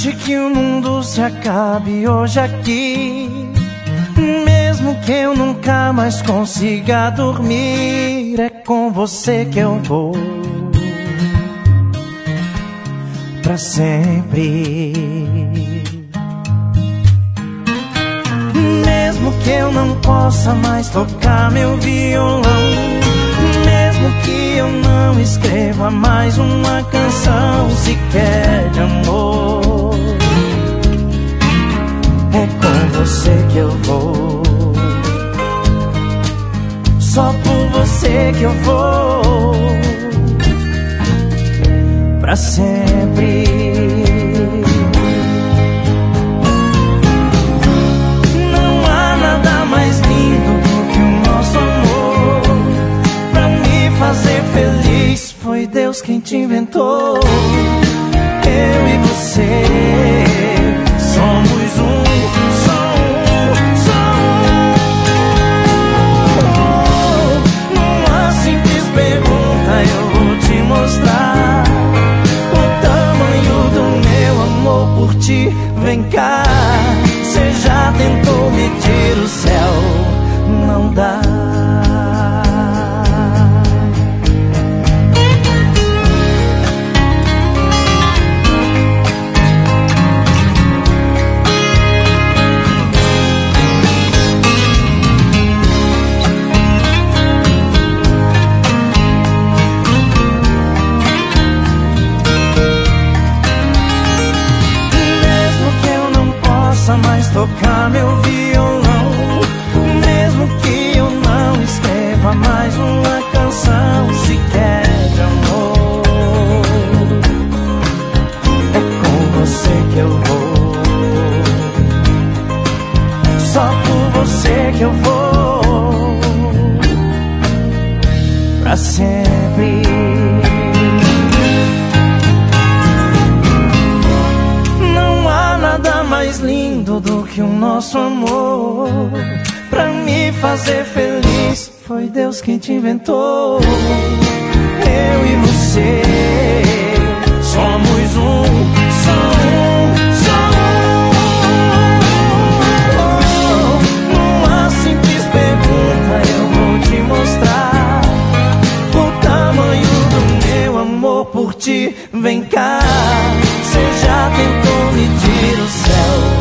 Deixe que o mundo se acabe hoje aqui, mesmo que eu nunca mais consiga dormir, é com você que eu vou pra sempre. Mesmo que eu não possa mais tocar meu violão, mesmo que eu não escreva mais uma canção sequer de amor, é com você que eu vou, só por você que eu vou pra sempre. Não há nada mais lindo do que o nosso amor. Pra me fazer feliz foi Deus quem te inventou. Eu e você somos um, só um. Numa simples pergunta eu vou te mostrar o tamanho do meu amor por ti. Vem cá, você já tentou medir o céu? Não dá. Mais tocar meu violão, mesmo que eu não escreva mais uma canção sequer de amor, é com você que eu vou, só por você que eu vou pra sempre. Mais lindo do que o nosso amor. Pra me fazer feliz foi Deus quem te inventou. Eu e você somos um, só um, só um. Numa simples pergunta eu vou te mostrar o tamanho do meu amor por ti. Vem cá, você já tentou medir o céu?